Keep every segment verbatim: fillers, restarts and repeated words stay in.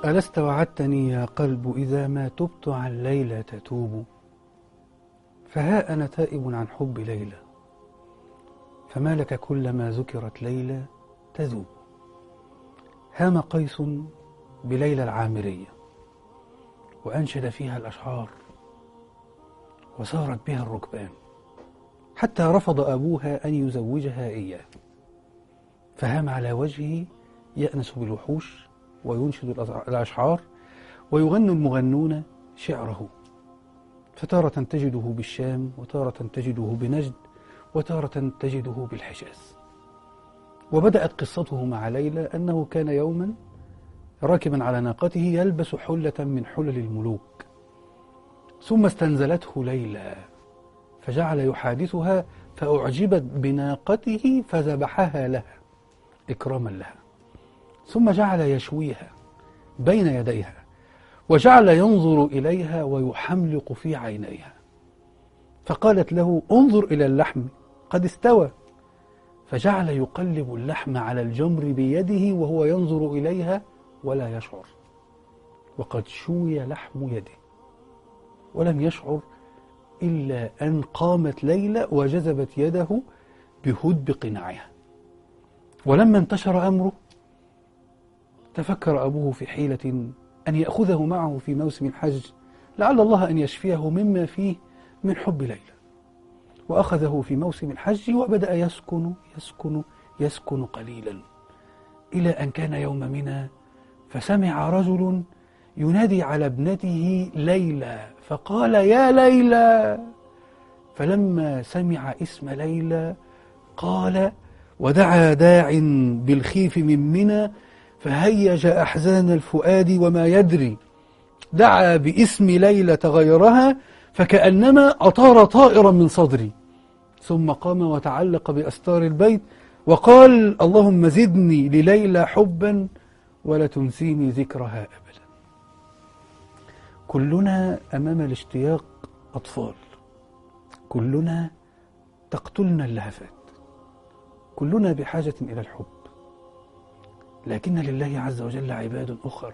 ألست وعدتني يا قلب إذا ما تبت عن ليلى تتوب، فها أنا تائب عن حب ليلى، فما لك كلما ذكرت ليلى تذوب. هام قيس بليلى العامرية وأنشد فيها الأشعار وسارت بها الركبان، حتى رفض أبوها أن يزوجها إياه، فهام على وجهه يأنس بالوحوش وينشد الأشعار ويغني المغنون شعره، فتارة تجده بالشام وتارة تجده بنجد وتارة تجده بالحجاز. وبدأت قصته مع ليلى أنه كان يوما راكبا على ناقته يلبس حلة من حلل الملوك، ثم استنزلته ليلى فجعل يحادثها فأعجبت بناقته فذبحها لها إكراما لها، ثم جعل يشويها بين يديها وجعل ينظر إليها ويحملق في عينيها، فقالت له انظر إلى اللحم قد استوى، فجعل يقلب اللحم على الجمر بيده وهو ينظر إليها ولا يشعر، وقد شوي لحم يده ولم يشعر إلا أن قامت ليلى وجذبت يده بهدب قناعها. ولما انتشر أمره تفكر أبوه في حيلة أن يأخذه معه في موسم الحج لعل الله أن يشفيه مما فيه من حب ليلى، وأخذه في موسم الحج وبدأ يسكن يسكن يسكن قليلا، إلى أن كان يوم منى فسمع رجل ينادي على ابنته ليلى فقال يا ليلى، فلما سمع اسم ليلى قال ودعا داع بالخيف من منى فهيج أحزان الفؤاد وما يدري، دعا باسم ليلى غيرها فكأنما أطار طائرا من صدري، ثم قام وتعلق بأستار البيت وقال اللهم زدني لليلى حبا ولا تنسيني ذكرها أبدا. كلنا أمام الاشتياق أطفال، كلنا تقتلنا اللهفات، كلنا بحاجة إلى الحب، لكن لله عز وجل عباد أخر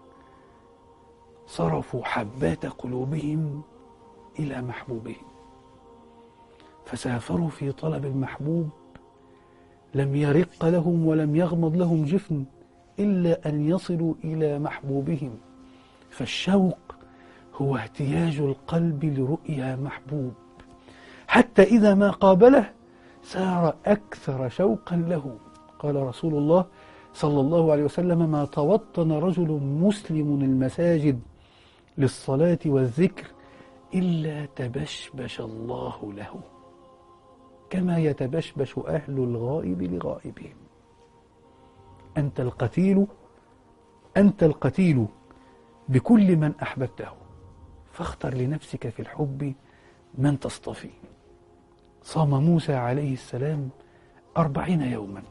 صرفوا حبات قلوبهم إلى محبوبهم، فسافروا في طلب المحبوب، لم يرق لهم ولم يغمض لهم جفن إلا أن يصلوا إلى محبوبهم. فالشوق هو اهتياج القلب لرؤيا محبوب، حتى إذا ما قابله سار أكثر شوقا له. قال رسول الله صلى الله عليه وسلم ما توطن رجل مسلم المساجد للصلاة والذكر إلا تبشبش الله له كما يتبشبش أهل الغائب لغائبهم. أنت القتيل أنت القتيل بكل من أحببته، فاختر لنفسك في الحب من تصطفي. صام موسى عليه السلام أربعين يوما،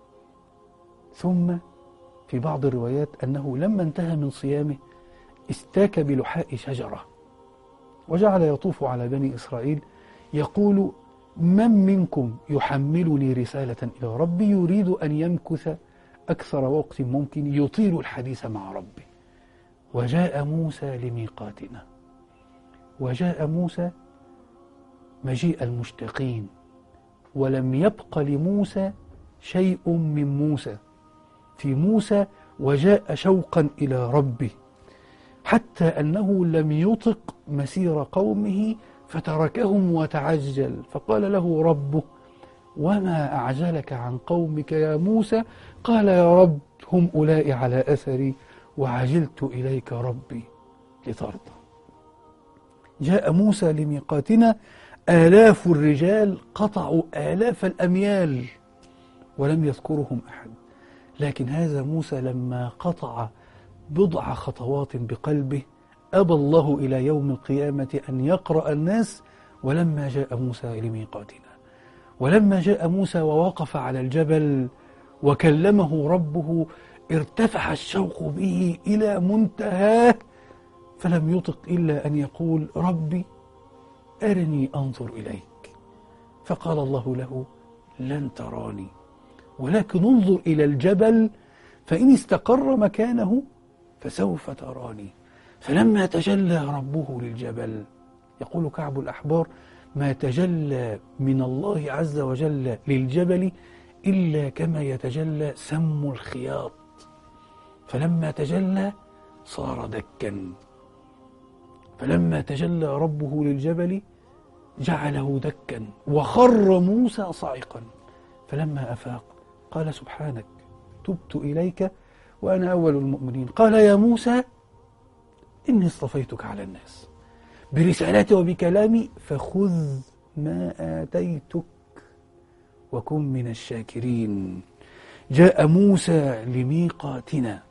ثم في بعض الروايات أنه لما انتهى من صيامه استاك بلحاء شجرة وجعل يطوف على بني إسرائيل يقول من منكم يحملني رسالة إلى ربي يريد أن يمكث أكثر وقت ممكن يطيل الحديث مع ربي. وجاء موسى لميقاتنا، وجاء موسى مجيء المشتاقين، ولم يبق لموسى شيء من موسى، في موسى وجاء شوقا إلى ربه، حتى أنه لم يطق مسير قومه فتركهم وتعجل، فقال له ربه وما أعجلك عن قومك يا موسى؟ قال يا رب هم أولئك على أثري وعجلت إليك ربي لترضى. جاء موسى لميقاتنا، آلاف الرجال قطعوا آلاف الأميال ولم يذكرهم أحد، لكن هذا موسى لما قطع بضع خطوات بقلبه أبى الله إلى يوم القيامة أن يقرأ الناس. ولما جاء موسى لميقاتنا، ولما جاء موسى ووقف على الجبل وكلمه ربه ارتفع الشوق به إلى منتهاه، فلم يطق إلا أن يقول ربي أرني أنظر إليك، فقال الله له لن تراني ولكن انظر إلى الجبل فإن استقر مكانه فسوف تراني. فلما تجلى ربه للجبل، يقول كعب الأحبار: ما تجلى من الله عز وجل للجبل إلا كما يتجلى سم الخياط، فلما تجلى صار دكا. فلما تجلى ربه للجبل جعله دكا وخر موسى صاعقا. فلما أفاق قال: سبحانك تبت إليك وأنا أول المؤمنين. قال: يا موسى إني اصطفيتك على الناس برسالتي وبكلامي فخذ ما آتيتك وكن من الشاكرين. جاء موسى لميقاتنا.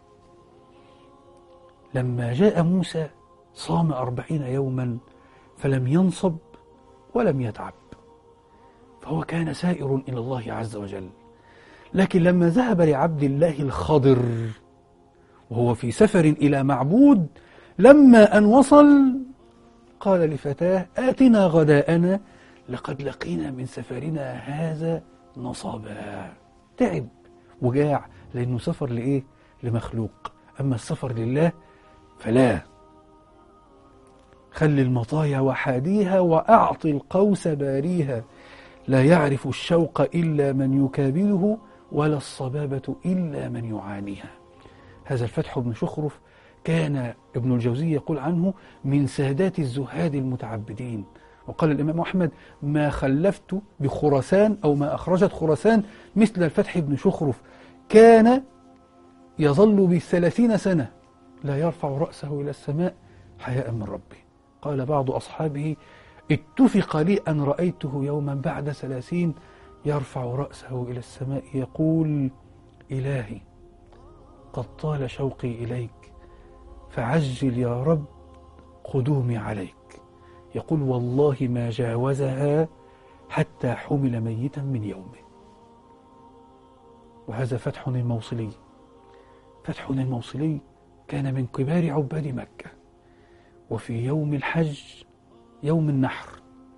لما جاء موسى صام أربعين يوما فلم ينصب ولم يتعب، فهو كان سائر إلى الله عز وجل. لكن لما ذهب لعبد الله الخضر وهو في سفر إلى معبود، لما أن وصل قال لفتاه: آتنا غداءنا لقد لقينا من سفرنا هذا نصبا. تعب وجاع، لأنه سفر لإيه؟ لمخلوق. أما السفر لله فلا. خل المطايا وحاديها وأعطي القوس باريها، لا يعرف الشوق إلا من يكابله ولا الصبابة إلا من يعانيها. هذا الفتح بن شخرف كان ابن الجوزي يقول عنه من سادات الزهاد المتعبدين. وقال الإمام أحمد: ما خلفت بخراسان أو ما أخرجت خراسان مثل الفتح بن شخرف، كان يظل بالثلاثين سنة لا يرفع رأسه إلى السماء حياء من ربه. قال بعض أصحابه: اتفق لي أن رأيته يوما بعد ثلاثين يرفع رأسه إلى السماء يقول: إلهي قد طال شوقي إليك فعجل يا رب قدومي عليك. يقول: والله ما جاوزها حتى حمل ميتا من يومه. وهذا فتح الموصلي. فتح الموصلي كان من كبار عباد مكة، وفي يوم الحج يوم النحر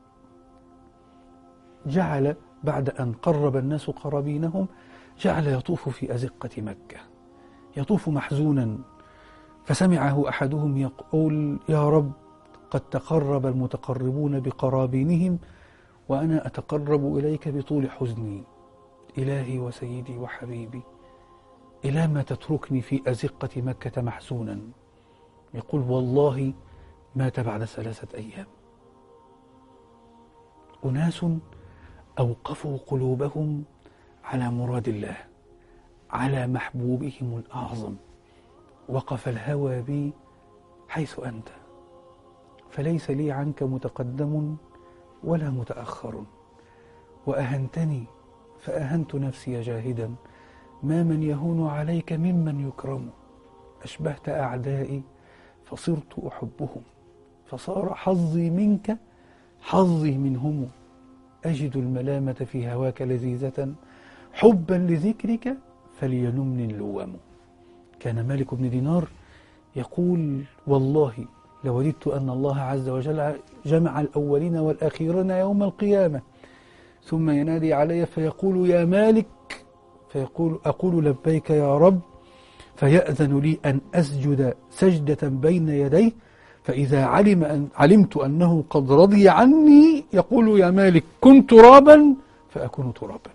جعل بعد أن قرب الناس قرابينهم جعل يطوف في أزقة مكة، يطوف محزونا. فسمعه أحدهم يقول: يا رب قد تقرب المتقربون بقرابينهم وأنا أتقرب إليك بطول حزني. إلهي وسيدي وحبيبي، إلى ما تتركني في أزقة مكة محزونا؟ يقول: والله مات بعد ثلاثة أيام. أناس أوقفوا قلوبهم على مراد الله، على محبوبهم الأعظم. وقف الهوى بي حيث أنت، فليس لي عنك متقدم ولا متأخر. وأهنتني فأهنت نفسي جاهدا، ما من يهون عليك ممن يكرم. أشبهت أعدائي فصرت أحبهم، فصار حظي منك حظي منهم. أجد الملامة في هواك لذيذة، حبا لذكرك فلينمني اللوام. كان مالك بن دينار يقول: والله لوددت أن الله عز وجل جمع الأولين والآخرين يوم القيامة، ثم ينادي علي فيقول: يا مالك، فيقول: أقول لبيك يا رب، فيأذن لي أن أسجد سجدة بين يديه، فإذا علم أن علمت أنه قد رضي عني يقول: يا مالك كن ترابا فأكون ترابا.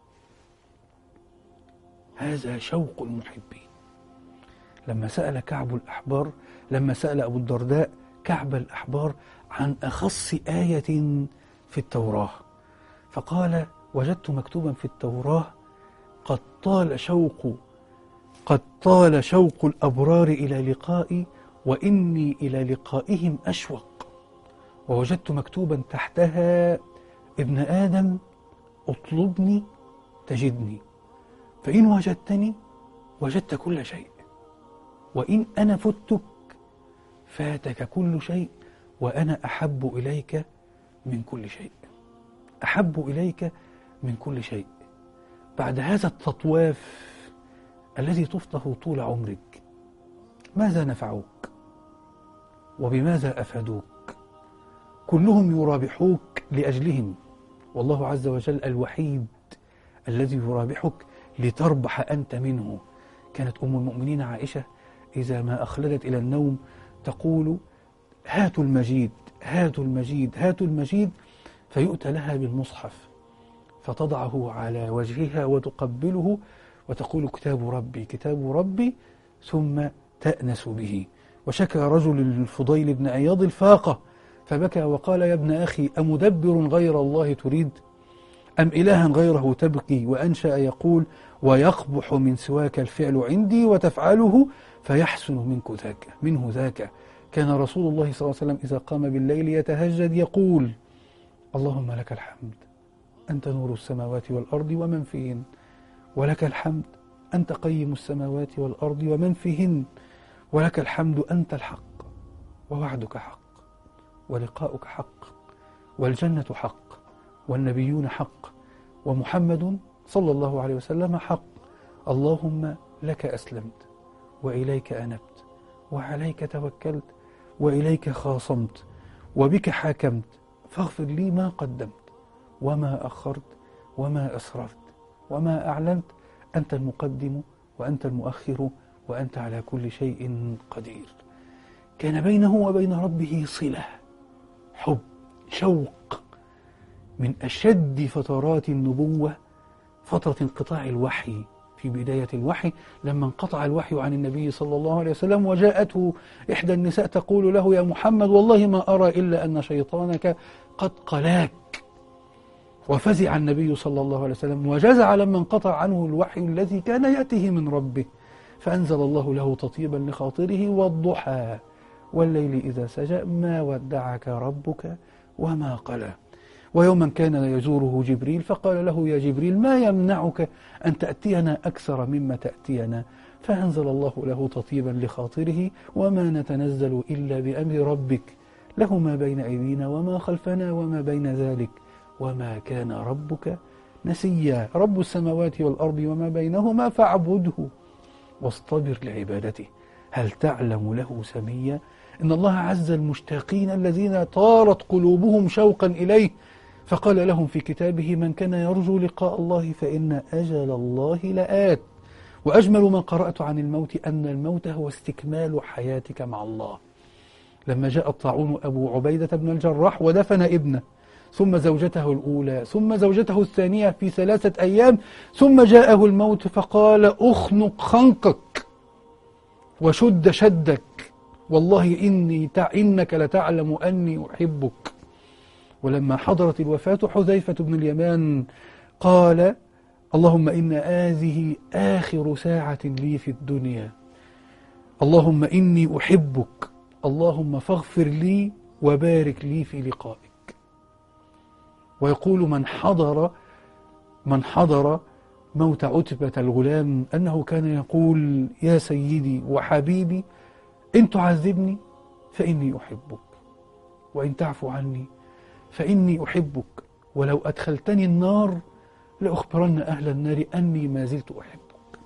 هذا شوق المحبين. لما سأل كعب الأحبار لما سأل أبو الدرداء كعب الأحبار عن أخص آية في التوراة، فقال: وجدت مكتوبا في التوراة: قد طال شوق قد طال شوق الأبرار إلى لقائي وإني إلى لقائهم أشوق. ووجدت مكتوبا تحتها: ابن آدم اطلبني تجدني، فإن وجدتني وجدت كل شيء، وإن أنا فتك فاتك كل شيء، وأنا أحب إليك من كل شيء. أحب إليك من كل شيء. بعد هذا التطواف الذي طفته طول عمرك، ماذا نفعوك وبماذا أفادوك؟ كلهم يرابحوك لأجلهم، والله عز وجل الوحيد الذي يرابحك لتربح أنت منه. كانت أم المؤمنين عائشة إذا ما أخلدت إلى النوم تقول هاتوا المجيد هاتوا المجيد هاتوا المجيد، فيؤتى لها بالمصحف فتضعه على وجهها وتقبله وتقول كتاب ربي كتاب ربي، ثم تأنس به. وشكى رجل للفضيل بن عياض الفاقة فبكى وقال يا ابن أخي أمدبر غير الله تريد أم إلها غيره تبقي؟ وأنشأ يقول ويقبح من سواك الفعل عندي وتفعله فيحسن منك ذاك منه ذاك. كان رسول الله صلى الله عليه وسلم إذا قام بالليل يتهجد يقول اللهم لك الحمد أنت نور السماوات والأرض ومن فيهن، ولك الحمد أنت قيم السماوات والأرض ومن فيهن، ولك الحمد أنت الحق ووعدك حق ولقاؤك حق والجنة حق والنبيون حق ومحمد صلى الله عليه وسلم حق. اللهم لك أسلمت وإليك أنبت وعليك توكلت وإليك خاصمت وبك حاكمت، فاغفر لي ما قدمت وما أخرت وما أسررت وما أعلنت، أنت المقدم وأنت المؤخر وأنت على كل شيء قدير. كان بينه وبين ربه صلة، حب، شوق. من أشد فترات النبوة فترة انقطاع الوحي في بداية الوحي، لما انقطع الوحي عن النبي صلى الله عليه وسلم وجاءته إحدى النساء تقول له يا محمد والله ما أرى إلا أن شيطانك قد قلاك. وفزع النبي صلى الله عليه وسلم وجزع لما انقطع عنه الوحي الذي كان يأتيه من ربه، فأنزل الله له تطيبا لخاطره والضحى والليل إذا سجى ما ودعك ربك وما قلى. ويوما كان يزوره جبريل فقال له يا جبريل ما يمنعك أن تأتينا أكثر مما تأتينا، فأنزل الله له تطيبا لخاطره وما نتنزل إلا بأمر ربك له ما بين أيدينا وما خلفنا وما بين ذلك وما كان ربك نسيا. رب السماوات والأرض وما بينهما فاعبده واصطبر لعبادته هل تعلم له سميا. إن الله عز المشتاقين الذين طارت قلوبهم شوقا إليه، فقال لهم في كتابه من كان يرجو لقاء الله فإن أجل الله لآت. وأجمل ما قرأت عن الموت أن الموت هو استكمال حياتك مع الله. لما جاء الطاعون أبو عبيدة بن الجراح ودفن ابنه ثم زوجته الأولى ثم زوجته الثانية في ثلاثة أيام، ثم جاءه الموت فقال أخنق خنقك وشد شدك والله إني تع... إنك لتعلم أني أحبك. ولما حضرت الوفاة حذيفة بن اليمان قال اللهم إن هذه آخر ساعة لي في الدنيا، اللهم إني أحبك، اللهم فاغفر لي وبارك لي في لقائك. ويقول من حضر من حضر موت عتبة الغلام أنه كان يقول يا سيدي وحبيبي إن تعذبني فإني أحبك وإن تعفو عني فإني أحبك ولو أدخلتني النار لأخبرن أهل النار أني ما زلت أحبك.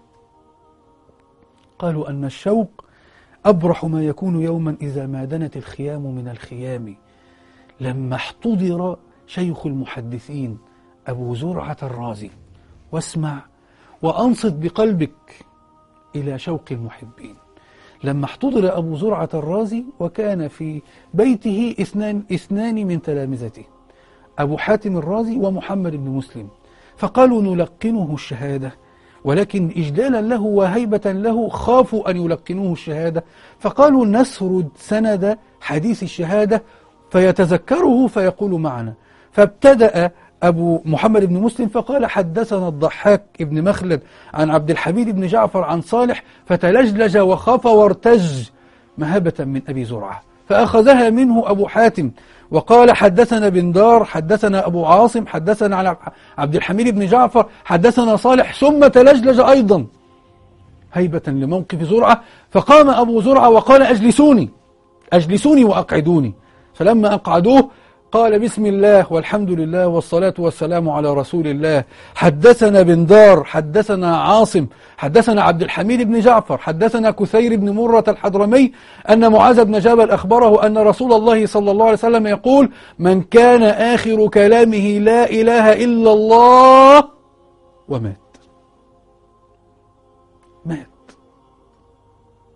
قالوا أن الشوق أبرح ما يكون يوما إذا ما دنت الخيام من الخيام. لما احتضر شيخ المحدثين أبو زرعة الرازي، واسمع وأنصت بقلبك إلى شوق المحبين. لما احتضر أبو زرعة الرازي وكان في بيته اثنان, اثنان من تلامذته أبو حاتم الرازي ومحمد بن مسلم، فقالوا نلقنه الشهادة، ولكن إجلالا له وهيبة له خافوا أن يلقنوه الشهادة، فقالوا نسرد سند حديث الشهادة فيتذكره فيقول معنا. فابتدأ أبو محمد بن مسلم فقال حدثنا الضحاك ابن مخلد عن عبد الحميد بن جعفر عن صالح، فتلجلج وخاف وارتج مهابة من أبي زرعة، فأخذها منه أبو حاتم وقال حدثنا بن دار حدثنا أبو عاصم حدثنا على عبد الحميد بن جعفر حدثنا صالح، ثم تلجلج أيضا هيبة لموقف زرعة. فقام أبو زرعة وقال أجلسوني أجلسوني وأقعدوني، فلما أقعدوه قال بسم الله والحمد لله والصلاة والسلام على رسول الله. حدثنا بن دار حدثنا عاصم حدثنا عبد الحميد بن جعفر حدثنا كثير بن مرة الحضرمي أن معاذ بن جبل أخبره أن رسول الله صلى الله عليه وسلم يقول من كان آخر كلامه لا إله إلا الله ومات. مات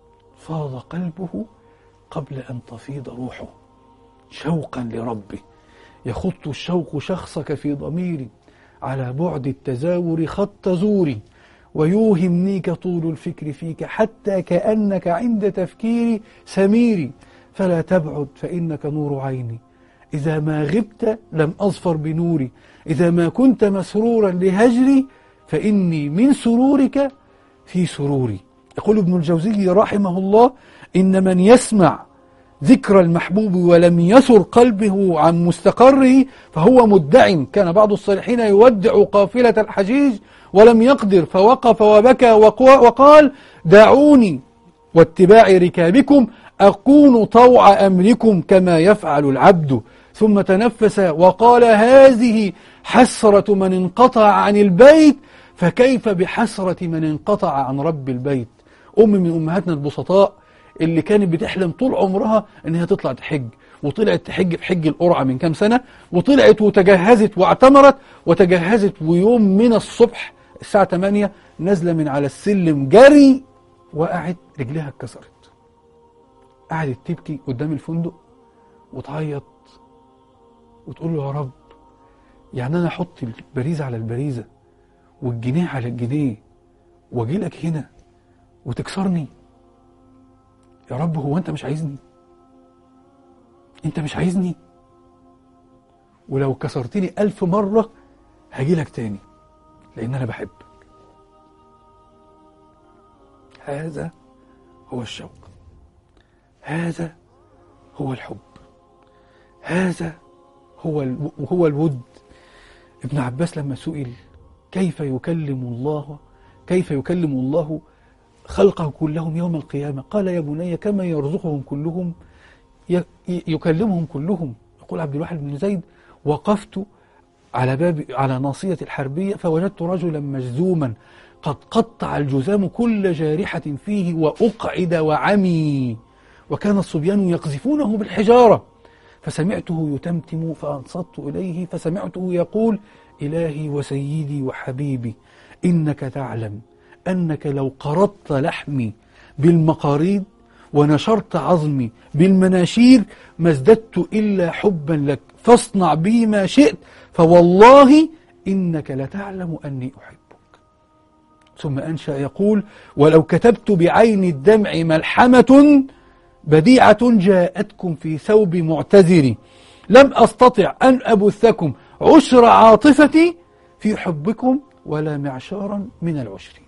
فاض قلبه قبل أن تفيض روحه شوقا لربه. يخط الشوق شخصك في ضميري على بعد التزاور خط زوري، ويوهمنيك طول الفكر فيك حتى كأنك عند تفكيري سميري. فلا تبعد فإنك نور عيني، إذا ما غبت لم أظفر بنوري. إذا ما كنت مسرورا لهجري فإني من سرورك في سروري. يقول ابن الجوزي رحمه الله: إن من يسمع ذكر المحبوب ولم يسر قلبه عن مستقره فهو مدع. كان بعض الصالحين يودع قافلة الحجيج ولم يقدر، فوقف وبكى وقال: دعوني واتباع ركابكم أكون طوع أمركم كما يفعل العبد. ثم تنفس وقال: هذه حسرة من انقطع عن البيت، فكيف بحسرة من انقطع عن رب البيت. أم من أمهاتنا البسطاء اللي كانت بتحلم طول عمرها إنها تطلع تحج، وطلعت تحج في حج القرعة من كام سنة، وطلعت وتجهزت واعتمرت وتجهزت، ويوم من الصبح الساعة ثمانية نازلة من على السلم جري، وقعت رجلها اتكسرت. قعدت تبكي قدام الفندق وتعيط وتقول له: يا رب، يعني أنا أحط البريزة على البريزة والجنيه على الجنيه واجي لك هنا وتكسرني؟ يا رب، هو أنت مش عايزني؟ أنت مش عايزني؟ ولو كسرتني ألف مرة هاجي لك تاني لأن أنا بحبك. هذا هو الشوق، هذا هو الحب، هذا هو هو الود. ابن عباس لما سئل كيف يكلم الله كيف يكلم الله خلقه كلهم يوم القيامة، قال: يا بني، كما يرزقهم كلهم يكلمهم كلهم. يقول عبد الواحد بن زيد: وقفت على باب على ناصية الحربية فوجدت رجلا مجذوما قد قطع الجذام كل جارحة فيه وأقعد وعمي، وكان الصبيان يقذفونه بالحجارة، فسمعته يتمتم فأنصت إليه فسمعته يقول: إلهي وسيدي وحبيبي، إنك تعلم أنك لو قرضت لحمي بالمقاريض ونشرت عظمي بالمناشير ما ازددت إلا حبا لك، فاصنع بي ما شئت، فوالله إنك لتعلم أني أحبك. ثم أنشأ يقول: ولو كتبت بعين الدمع ملحمة بديعة جاءتكم في ثوب معتذري لم أستطع أن أبثكم عشر عاطفتي في حبكم ولا معشارا من العشر.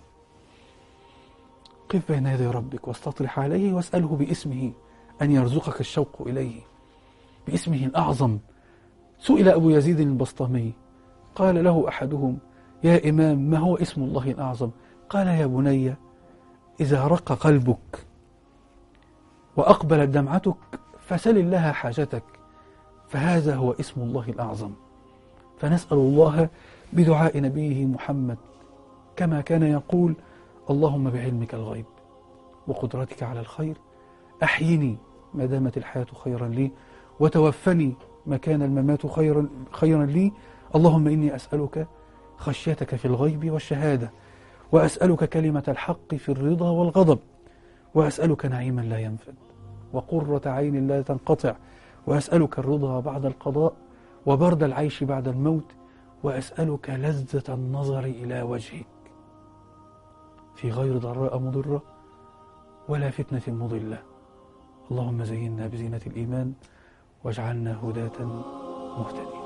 قف بين يدي ربك واستطرح عليه واسأله باسمه أن يرزقك الشوق إليه، باسمه الأعظم. سئل أبو يزيد البسطامي قال له أحدهم: يا إمام، ما هو اسم الله الأعظم؟ قال: يا بني، إذا رق قلبك وأقبلت دمعتك فسل الله حاجتك، فهذا هو اسم الله الأعظم. فنسأل الله بدعاء نبيه محمد كما كان يقول: اللهم بعلمك الغيب وقدرتك على الخير أحيني ما دامت الحياة خيرا لي، وتوفني ما كان الممات خيرا, خيرا لي. اللهم إني أسألك خشيتك في الغيب والشهادة، وأسألك كلمة الحق في الرضا والغضب، وأسألك نعيما لا ينفد وقرة عين لا تنقطع، وأسألك الرضا بعد القضاء وبرد العيش بعد الموت، وأسألك لذة النظر إلى وجهك في غير ضراء مضرة ولا فتنة مضلة. اللهم زينا بزينة الإيمان واجعلنا هداة مهتدين.